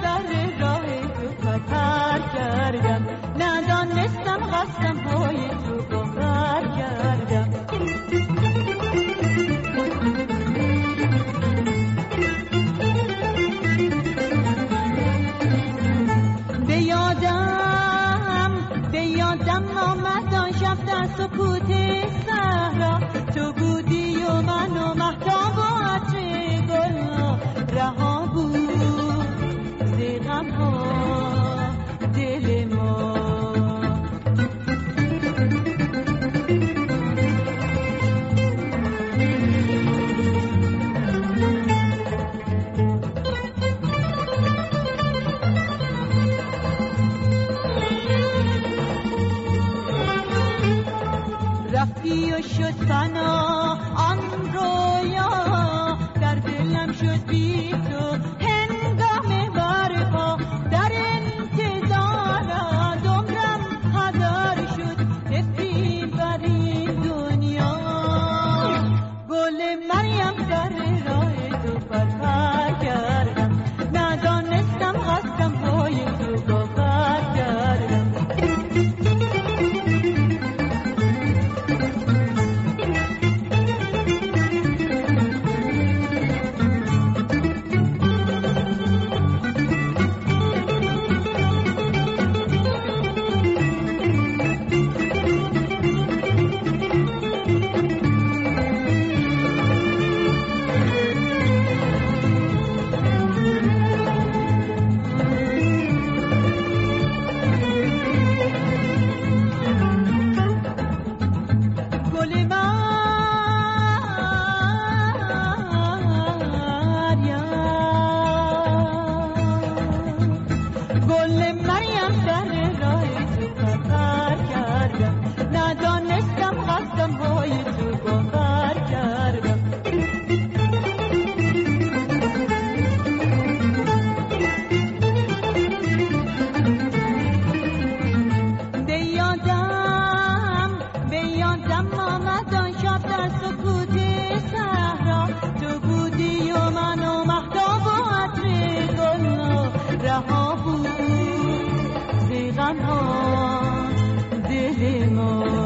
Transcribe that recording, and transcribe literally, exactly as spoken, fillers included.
سر راه تو خطر کردم، ندانستم قصدم های تو باور کردم. به یادم به یادم آمد آن شب در سکوت صحرا، تو بودی و من و مهتاب و عطر گل رها بود ز غم ها دل ما. رفتی و شد فنا آن رویا، در دلم شد بی تو هنگام برپا، در انتظار عمرم هدر شد نفری بر این دنیا. گل مریم در راه تو پرپر کردم، ندانستم قصدم پای تو باور کردم. رها بود ز غم ها دل ما.